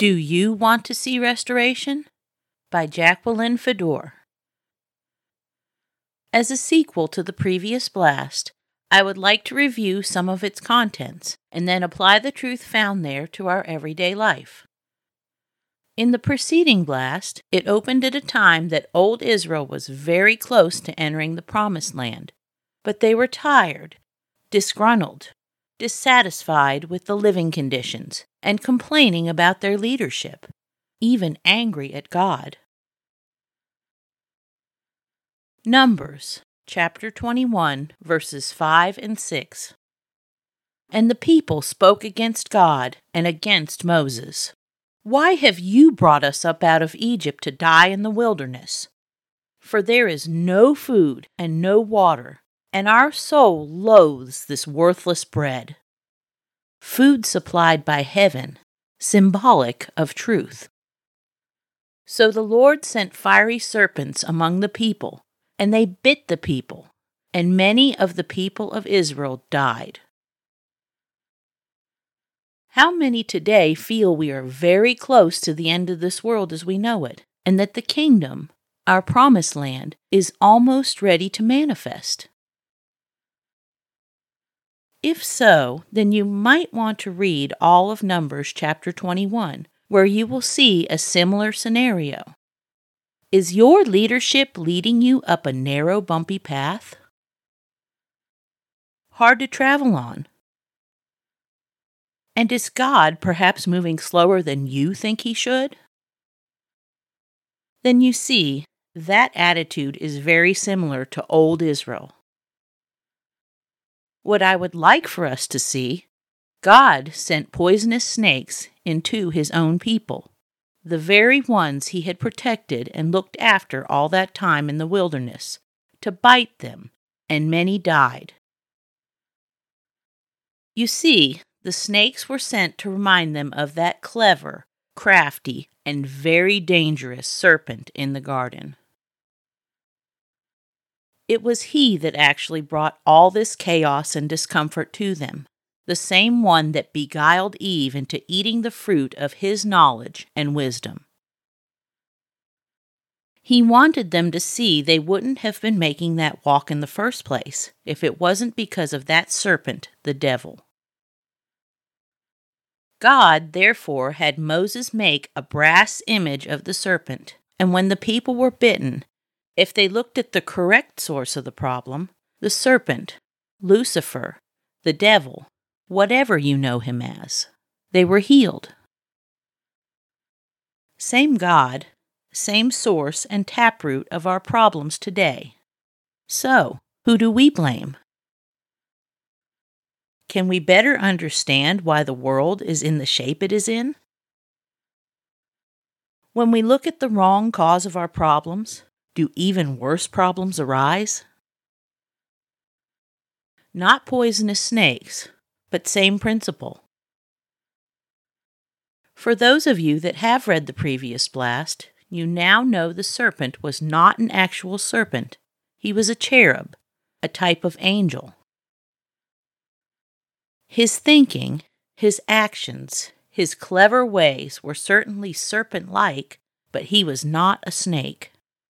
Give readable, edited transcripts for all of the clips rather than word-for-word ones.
Do You Want to See Restoration? By Jacqueline Fedor. As a sequel to the previous blast, I would like to review some of its contents and then apply the truth found there to our everyday life. In the preceding blast, it opened at a time that old Israel was very close to entering the Promised Land, but they were tired, disgruntled, dissatisfied with the living conditions, and complaining about their leadership, even angry at God. Numbers, chapter 21, verses 5 and 6. And the people spoke against God and against Moses. Why have you brought us up out of Egypt to die in the wilderness? For there is no food and no water, and our soul loathes this worthless bread. Food supplied by heaven, symbolic of truth. So the Lord sent fiery serpents among the people, and they bit the people, and many of the people of Israel died. How many today feel we are very close to the end of this world as we know it, and that the kingdom, our promised land, is almost ready to manifest? If so, then you might want to read all of Numbers chapter 21, where you will see a similar scenario. Is your leadership leading you up a narrow, bumpy path? Hard to travel on? And is God perhaps moving slower than you think He should? Then you see, that attitude is very similar to old Israel. What I would like for us to see, God sent poisonous snakes into His own people, the very ones He had protected and looked after all that time in the wilderness, to bite them, and many died. You see, the snakes were sent to remind them of that clever, crafty, and very dangerous serpent in the garden. It was he that actually brought all this chaos and discomfort to them, the same one that beguiled Eve into eating the fruit of his knowledge and wisdom. He wanted them to see they wouldn't have been making that walk in the first place if it wasn't because of that serpent, the devil. God, therefore, had Moses make a brass image of the serpent, and when the people were bitten, if they looked at the correct source of the problem, the serpent, Lucifer, the devil, whatever you know him as, they were healed. Same God, same source and taproot of our problems today. So, who do we blame? Can we better understand why the world is in the shape it is in? When we look at the wrong cause of our problems, do even worse problems arise? Not poisonous snakes, but same principle. For those of you that have read the previous blast, you now know the serpent was not an actual serpent. He was a cherub, a type of angel. His thinking, his actions, his clever ways were certainly serpent-like, but he was not a snake.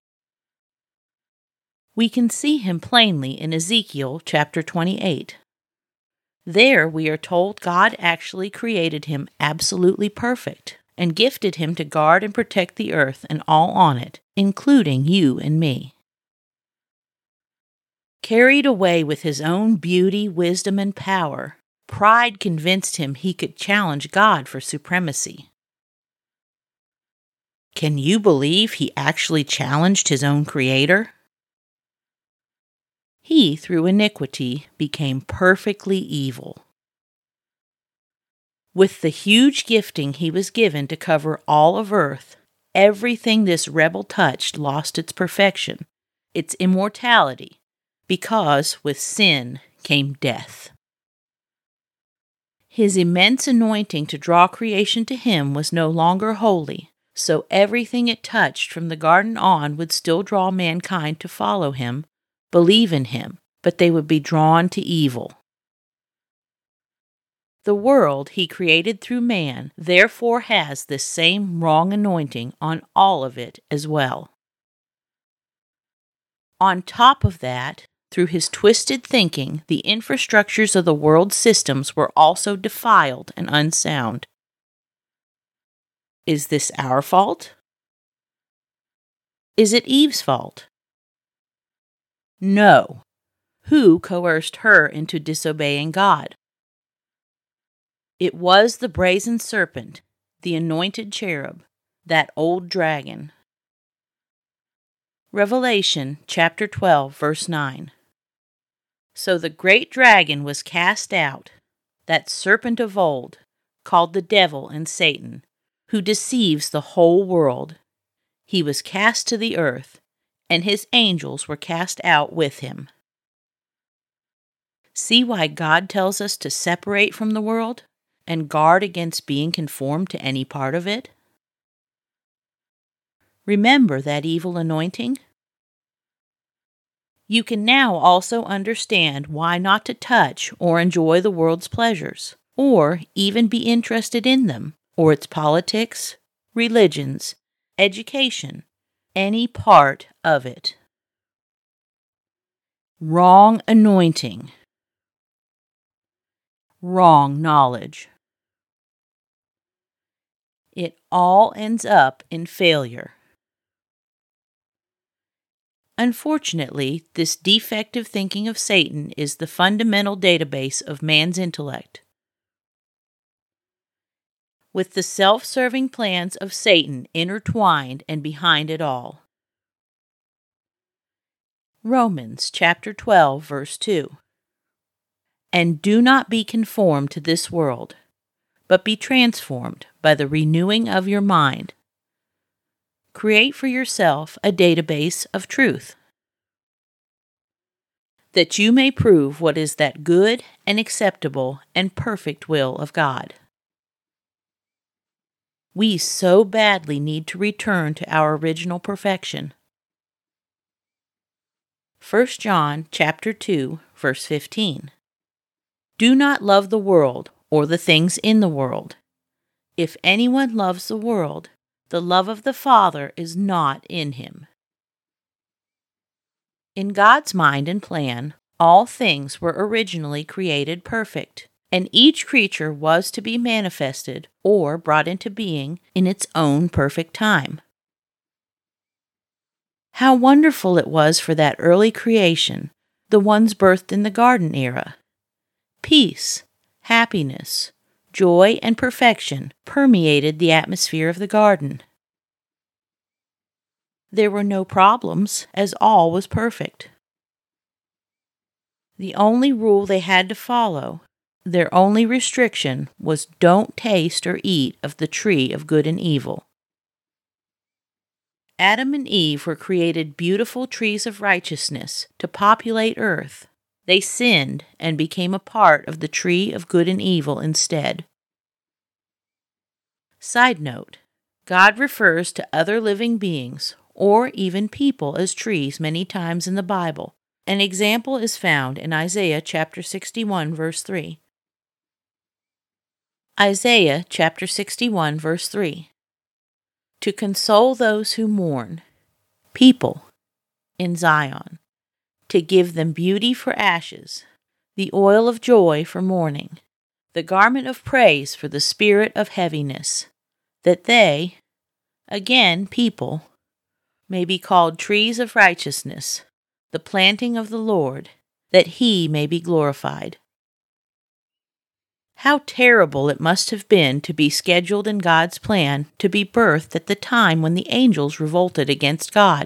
We can see him plainly in Ezekiel chapter 28. There we are told God actually created him absolutely perfect and gifted him to guard and protect the earth and all on it, including you and me. Carried away with his own beauty, wisdom, and power, pride convinced him he could challenge God for supremacy. Can you believe he actually challenged his own Creator? He, through iniquity, became perfectly evil. With the huge gifting he was given to cover all of earth, everything this rebel touched lost its perfection, its immortality, because with sin came death. His immense anointing to draw creation to him was no longer holy, so everything it touched from the garden on would still draw mankind to follow him, believe in him, but they would be drawn to evil. The world he created through man therefore has this same wrong anointing on all of it as well. On top of that, through his twisted thinking, the infrastructures of the world's systems were also defiled and unsound. Is this our fault? Is it Eve's fault? No. Who coerced her into disobeying God? It was the brazen serpent, the anointed cherub, that old dragon. Revelation chapter 12, verse 9. So the great dragon was cast out, that serpent of old, called the devil and Satan, who deceives the whole world. He was cast to the earth, and his angels were cast out with him. See why God tells us to separate from the world and guard against being conformed to any part of it? Remember that evil anointing? You can now also understand why not to touch or enjoy the world's pleasures, or even be interested in them, or its politics, religions, education, any part of it. Wrong anointing. Wrong knowledge. It all ends up in failure. Unfortunately, this defective thinking of Satan is the fundamental database of man's intellect. With the self-serving plans of Satan intertwined and behind it all. Romans chapter 12, verse 2. And do not be conformed to this world, but be transformed by the renewing of your mind. Create for yourself a database of truth, that you may prove what is that good and acceptable and perfect will of God. We so badly need to return to our original perfection. 1 John chapter 2, verse 15. Do not love the world or the things in the world. If anyone loves the world, the love of the Father is not in him. In God's mind and plan, all things were originally created perfect, and each creature was to be manifested or brought into being in its own perfect time. How wonderful it was for that early creation, the ones birthed in the garden era. Peace, happiness, joy, and perfection permeated the atmosphere of the garden. There were no problems, as all was perfect. The only rule they had to follow, their only restriction, was don't taste or eat of the tree of good and evil. Adam and Eve were created beautiful trees of righteousness to populate earth. They sinned and became a part of the tree of good and evil instead. Side note, God refers to other living beings, or even people, as trees many times in the Bible. An example is found in Isaiah chapter 61, verse 3. Isaiah chapter 61, verse 3. To console those who mourn, people in Zion, to give them beauty for ashes, the oil of joy for mourning, the garment of praise for the spirit of heaviness, that they, again people, may be called trees of righteousness, the planting of the Lord, that he may be glorified. How terrible it must have been to be scheduled in God's plan to be birthed at the time when the angels revolted against God.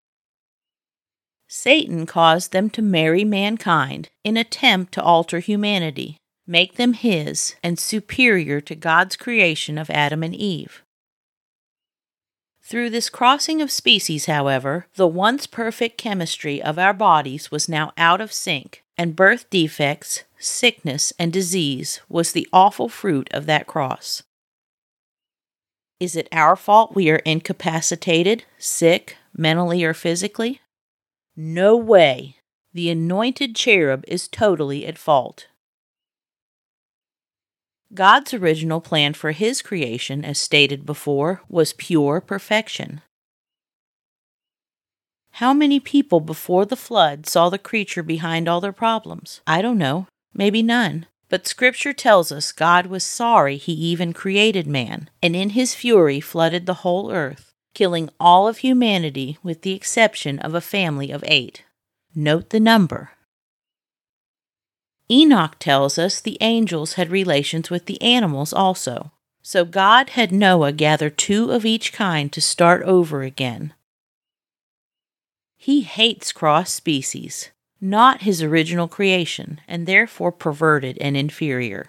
Satan caused them to marry mankind in an attempt to alter humanity, make them his, and superior to God's creation of Adam and Eve. Through this crossing of species, however, the once perfect chemistry of our bodies was now out of sync, and birth defects, sickness, and disease was the awful fruit of that cross. Is it our fault we are incapacitated, sick, mentally or physically? No way. The anointed cherub is totally at fault. God's original plan for His creation, as stated before, was pure perfection. How many people before the flood saw the creature behind all their problems? I don't know. Maybe none. But Scripture tells us God was sorry He even created man, and in His fury flooded the whole earth, killing all of humanity with the exception of a family of 8. Note the number. Enoch tells us the angels had relations with the animals also. So God had Noah gather 2 of each kind to start over again. He hates cross species, not His original creation, and therefore perverted and inferior.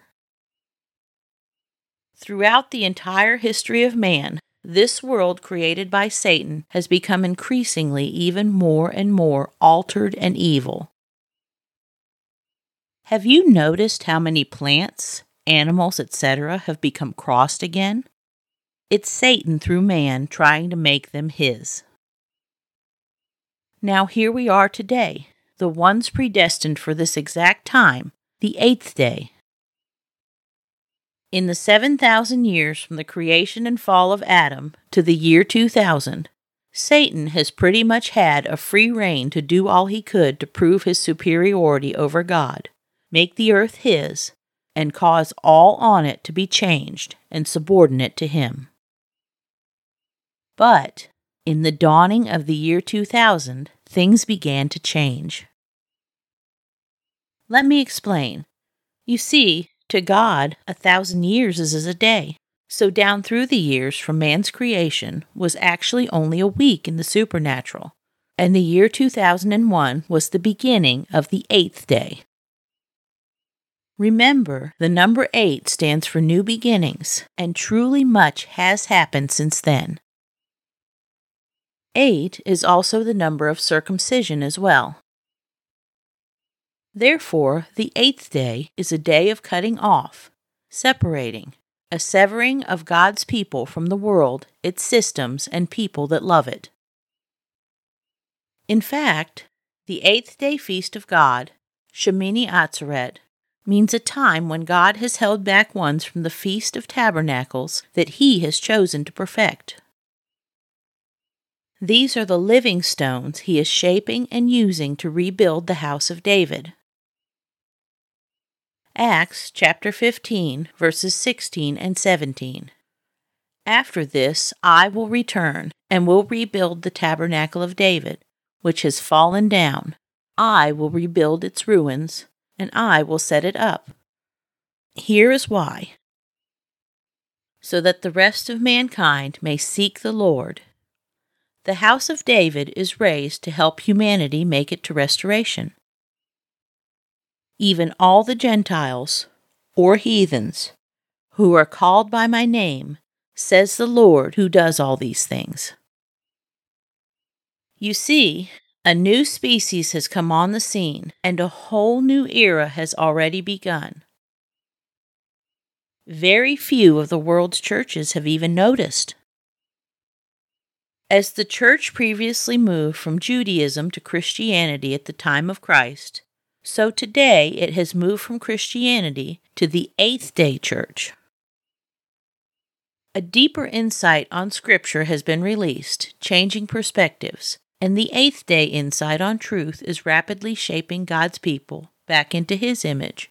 Throughout the entire history of man, this world created by Satan has become increasingly even more and more altered and evil. Have you noticed how many plants, animals, etc. have become crossed again? It's Satan through man trying to make them his. Now here we are today, the ones predestined for this exact time, the 8th day. In the 7,000 years from the creation and fall of Adam to the year 2000, Satan has pretty much had a free rein to do all he could to prove his superiority over God, make the earth his, and cause all on it to be changed and subordinate to him. But in the dawning of the year 2000, things began to change. Let me explain. You see, to God, 1,000 years is as a day. So down through the years from man's creation was actually only a week in the supernatural, and the year 2001 was the beginning of the 8th day. Remember, the number 8 stands for new beginnings, and truly much has happened since then. 8 is also the number of circumcision as well. Therefore, the 8th day is a day of cutting off, separating, a severing of God's people from the world, its systems, and people that love it. In fact, the 8th day feast of God, Shemini Atzeret, means a time when God has held back ones from the Feast of Tabernacles that He has chosen to perfect. These are the living stones He is shaping and using to rebuild the house of David. Acts chapter 15, verses 16 and 17. After this I will return, and will rebuild the tabernacle of David, which has fallen down. I will rebuild its ruins, and I will set it up. Here is why. So that the rest of mankind may seek the Lord. The house of David is raised to help humanity make it to restoration. Even all the Gentiles, or heathens, who are called by my name, says the Lord who does all these things. You see, a new species has come on the scene, and a whole new era has already begun. Very few of the world's churches have even noticed. As the church previously moved from Judaism to Christianity at the time of Christ, so today it has moved from Christianity to the 8th day church. A deeper insight on Scripture has been released, changing perspectives, and the 8th day insight on truth is rapidly shaping God's people back into His image.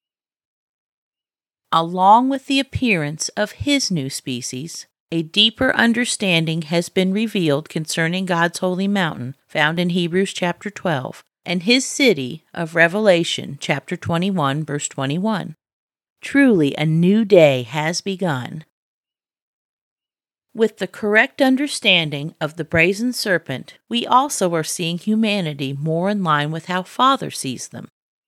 Along with the appearance of His new species, a deeper understanding has been revealed concerning God's holy mountain, found in Hebrews chapter 12, and His city of Revelation chapter 21, verse 21. Truly, a new day has begun. With the correct understanding of the brazen serpent, we also are seeing humanity more in line with how Father sees them.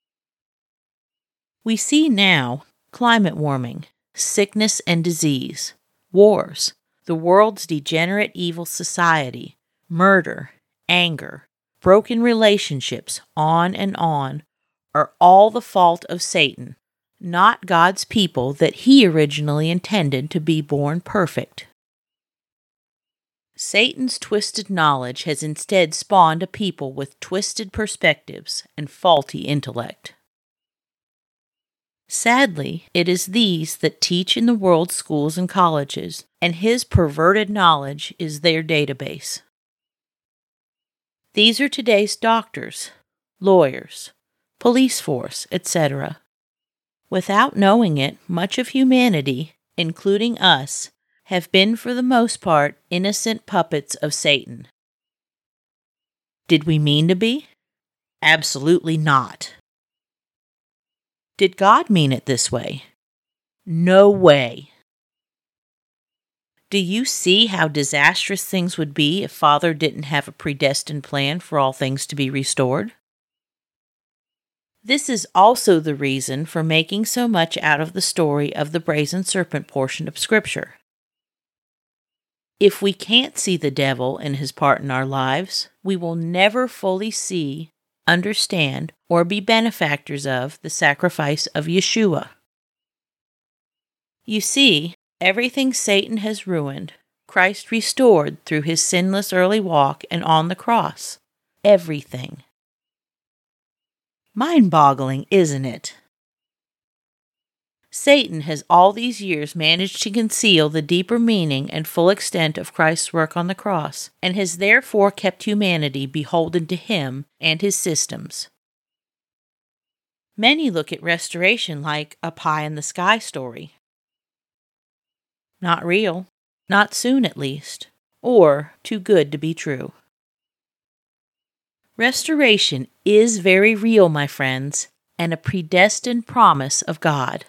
We see now climate warming, sickness and disease, wars, the world's degenerate evil society, murder, anger, broken relationships, on and on, are all the fault of Satan, not God's people that He originally intended to be born perfect. Satan's twisted knowledge has instead spawned a people with twisted perspectives and faulty intellect. Sadly, it is these that teach in the world's schools and colleges, and his perverted knowledge is their database. These are today's doctors, lawyers, police force, etc. Without knowing it, much of humanity, including us, have been for the most part innocent puppets of Satan. Did we mean to be? Absolutely not. Did God mean it this way? No way. Do you see how disastrous things would be if Father didn't have a predestined plan for all things to be restored? This is also the reason for making so much out of the story of the brazen serpent portion of Scripture. If we can't see the devil and his part in our lives, we will never fully see, understand, or be benefactors of the sacrifice of Yeshua. You see, everything Satan has ruined, Christ restored through his sinless early walk and on the cross. Everything. Mind-boggling, isn't it? Satan has all these years managed to conceal the deeper meaning and full extent of Christ's work on the cross, and has therefore kept humanity beholden to him and his systems. Many look at restoration like a pie-in-the-sky story. Not real, not soon at least, or too good to be true. Restoration is very real, my friends, and a predestined promise of God.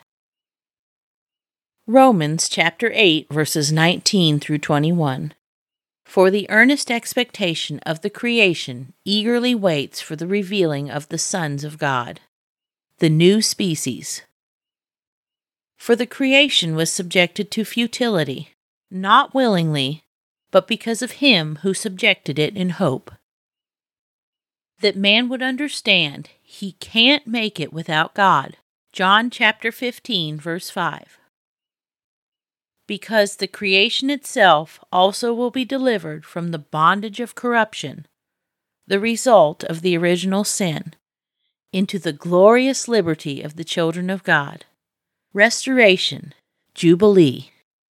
Romans chapter 8, verses 19 through 21. For the earnest expectation of the creation eagerly waits for the revealing of the sons of God, the new species. For the creation was subjected to futility, not willingly, but because of him who subjected it in hope. That man would understand he can't make it without God. John chapter 15, verse 5. Because the creation itself also will be delivered from the bondage of corruption, the result of the original sin, into the glorious liberty of the children of God. Restoration, Jubilee.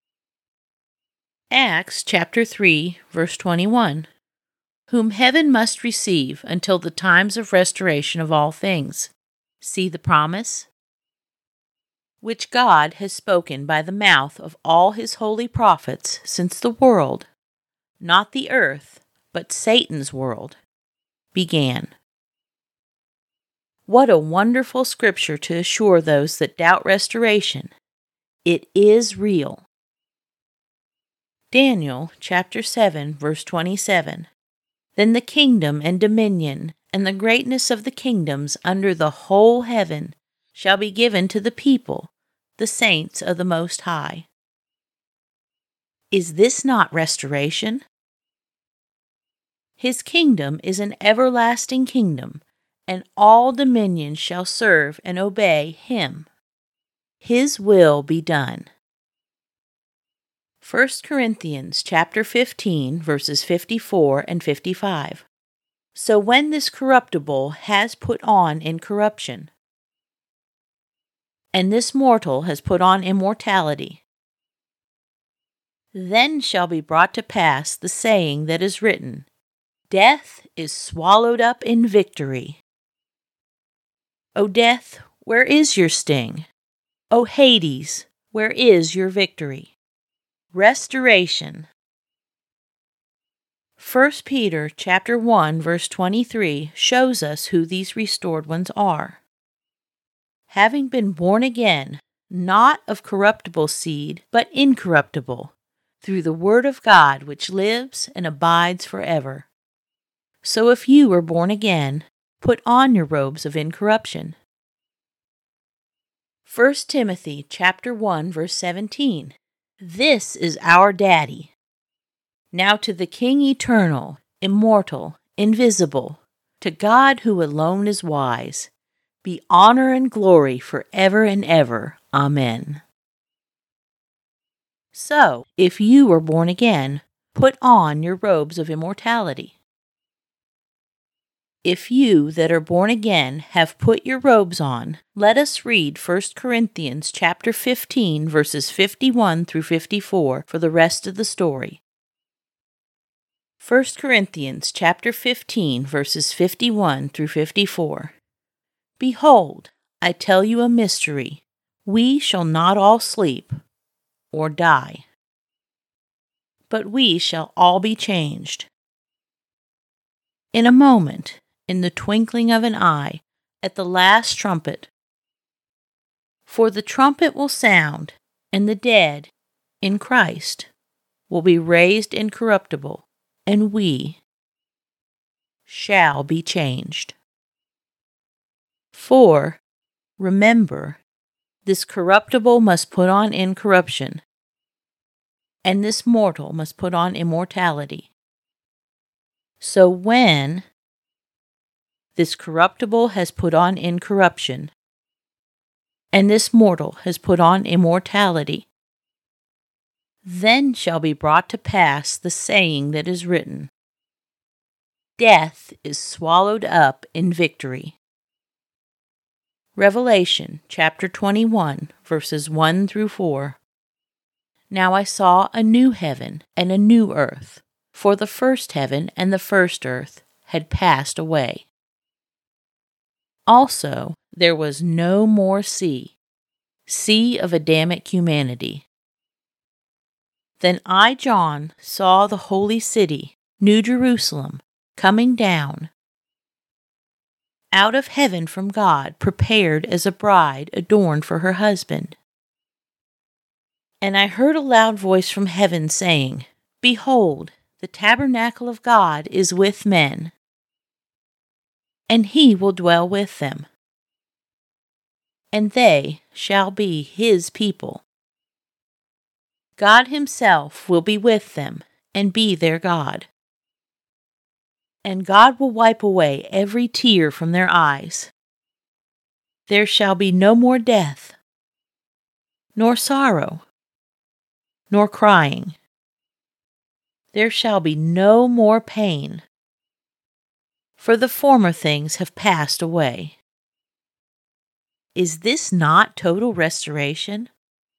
Acts chapter 3, verse 21. Whom heaven must receive until the times of restoration of all things. See the promise? Which God has spoken by the mouth of all his holy prophets since the world, not the earth, but Satan's world, began. What a wonderful scripture to assure those that doubt restoration. It is real. Daniel chapter 7, verse 27. Then the kingdom and dominion and the greatness of the kingdoms under the whole heaven shall be given to the people, the saints of the Most High. Is this not restoration? His kingdom is an everlasting kingdom, and all dominions shall serve and obey him. His will be done. 1 Corinthians chapter 15, verses 54 and 55. So when this corruptible has put on incorruption, and this mortal has put on immortality, then shall be brought to pass the saying that is written, Death is swallowed up in victory. O death, where is your sting? O Hades, where is your victory? Restoration. 1 Peter chapter 1, verse 23 shows us who these restored ones are. Having been born again, not of corruptible seed, but incorruptible, through the word of God which lives and abides forever. So if you were born again, put on your robes of incorruption. 1 Timothy chapter 1, verse 17. This is our Daddy. Now to the King eternal, immortal, invisible, to God who alone is wise, be honor and glory forever and ever. Amen. So, if you were born again, put on your robes of immortality. If you that are born again have put your robes on, let us read 1 Corinthians chapter 15 verses 51 through 54 for the rest of the story. 1 Corinthians chapter 15 verses 51 through 54. Behold, I tell you a mystery. We shall not all sleep or die, but we shall all be changed. In a moment, in the twinkling of an eye, at the last trumpet. For the trumpet will sound, and the dead in Christ will be raised incorruptible, and we shall be changed. For, remember, this corruptible must put on incorruption, and this mortal must put on immortality. So when this corruptible has put on incorruption, and this mortal has put on immortality, then shall be brought to pass the saying that is written, Death is swallowed up in victory. Revelation chapter 21, verses 1 through 4. Now I saw a new heaven and a new earth, for the first heaven and the first earth had passed away. Also, there was no more sea of Adamic humanity. Then I, John, saw the holy city, New Jerusalem, coming down out of heaven from God, prepared as a bride adorned for her husband. And I heard a loud voice from heaven saying, Behold, the tabernacle of God is with men, and he will dwell with them, and they shall be his people. God himself will be with them and be their God. And God will wipe away every tear from their eyes. There shall be no more death, nor sorrow, nor crying. There shall be no more pain, for the former things have passed away. Is this not total restoration?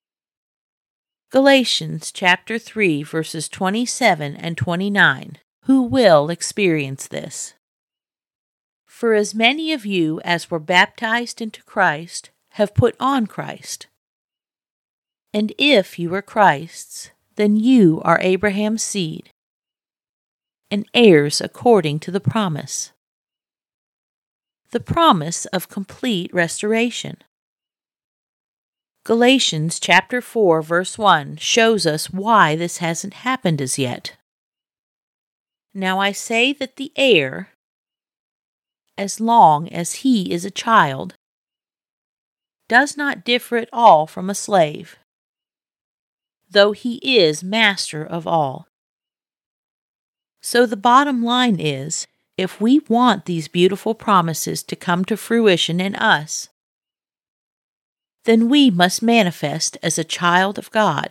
Galatians chapter 3 verses 27 and 29. Who will experience this? For as many of you as were baptized into Christ have put on Christ. And if you are Christ's, then you are Abraham's seed, and heirs according to the promise. The promise of complete restoration. Galatians chapter 4 verse 1 shows us why this hasn't happened as yet. Now I say that the heir, as long as he is a child, does not differ at all from a slave, though he is master of all. So the bottom line is, if we want these beautiful promises to come to fruition in us, then we must manifest as a child of God.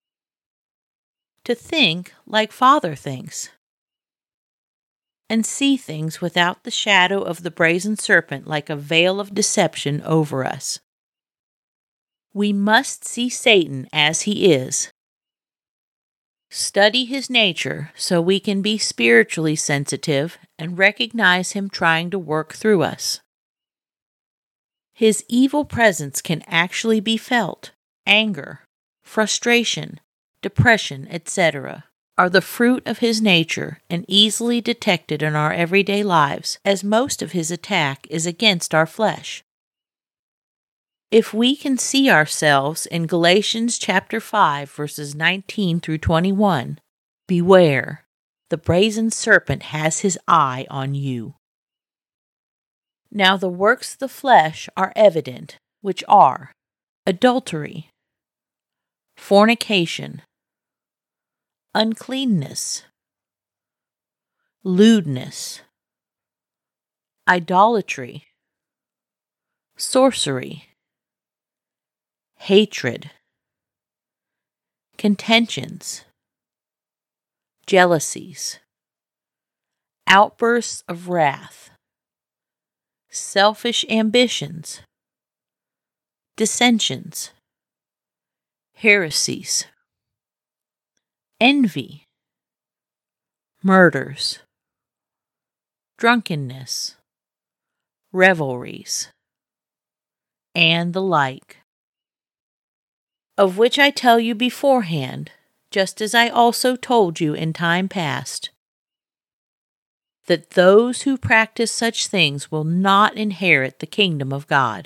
To think like Father thinks, and see things without the shadow of the brazen serpent like a veil of deception over us. We must see Satan as he is. Study his nature so we can be spiritually sensitive and recognize him trying to work through us. His evil presence can actually be felt. Anger, frustration, depression, etc. are the fruit of his nature and easily detected in our everyday lives, as most of his attack is against our flesh. If we can see ourselves in Galatians chapter 5 verses 19 through 21, beware, the brazen serpent has his eye on you. Now the works of the flesh are evident, which are adultery, fornication, uncleanness, lewdness, idolatry, sorcery, hatred, contentions, jealousies, outbursts of wrath, selfish ambitions, dissensions, heresies, envy, murders, drunkenness, revelries, and the like, of which I tell you beforehand, just as I also told you in time past, that those who practice such things will not inherit the kingdom of God.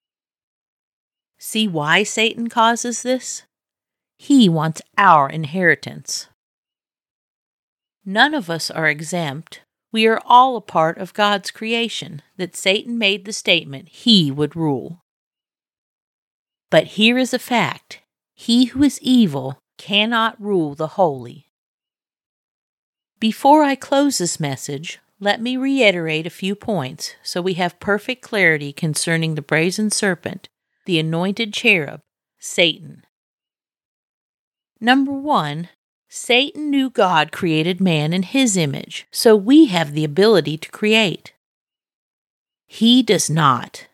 See why Satan causes this? He wants our inheritance. None of us are exempt. We are all a part of God's creation that Satan made the statement he would rule. But here is a fact. He who is evil cannot rule the holy. Before I close this message, let me reiterate a few points so we have perfect clarity concerning the brazen serpent, the anointed cherub, Satan. Number 1, Satan knew God created man in his image, so we have the ability to create. He does not.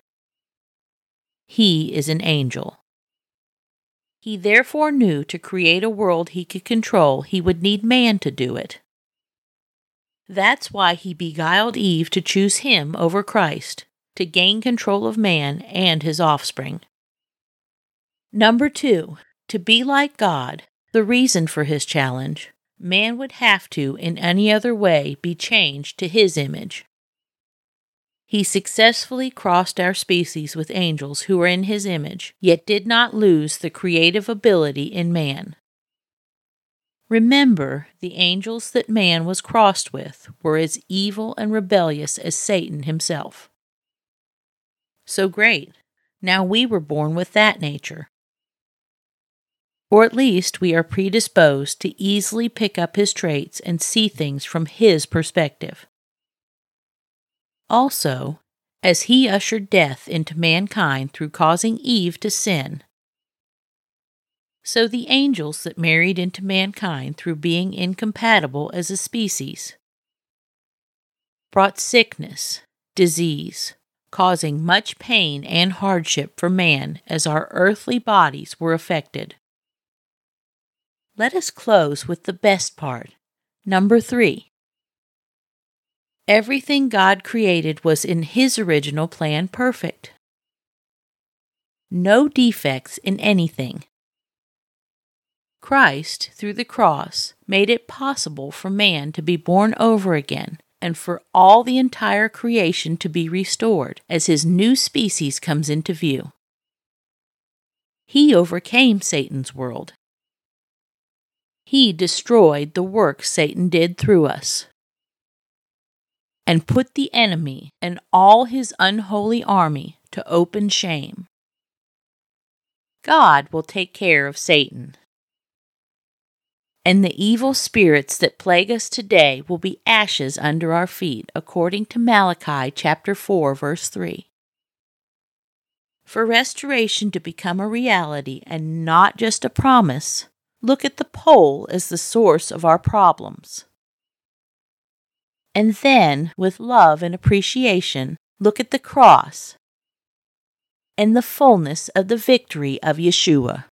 He is an angel. He therefore knew to create a world he could control, he would need man to do it. That's why he beguiled Eve to choose him over Christ, to gain control of man and his offspring. Number 2, to be like God, the reason for his challenge, man would have to, in any other way, be changed to his image. He successfully crossed our species with angels who were in his image, yet did not lose the creative ability in man. Remember, the angels that man was crossed with were as evil and rebellious as Satan himself. So great. Now we were born with that nature. Or at least we are predisposed to easily pick up his traits and see things from his perspective. Also, as he ushered death into mankind through causing Eve to sin, so the angels that married into mankind through being incompatible as a species brought sickness, disease, causing much pain and hardship for man as our earthly bodies were affected. Let us close with the best part. Number 3. Everything God created was in His original plan perfect. No defects in anything. Christ, through the cross, made it possible for man to be born over again and for all the entire creation to be restored as his new species comes into view. He overcame Satan's world. He destroyed the work Satan did through us and put the enemy and all his unholy army to open shame. God will take care of Satan. And the evil spirits that plague us today will be ashes under our feet, according to Malachi chapter 4, verse 3. For restoration to become a reality and not just a promise, look at the pole as the source of our problems. And then, with love and appreciation, look at the cross and the fullness of the victory of Yeshua.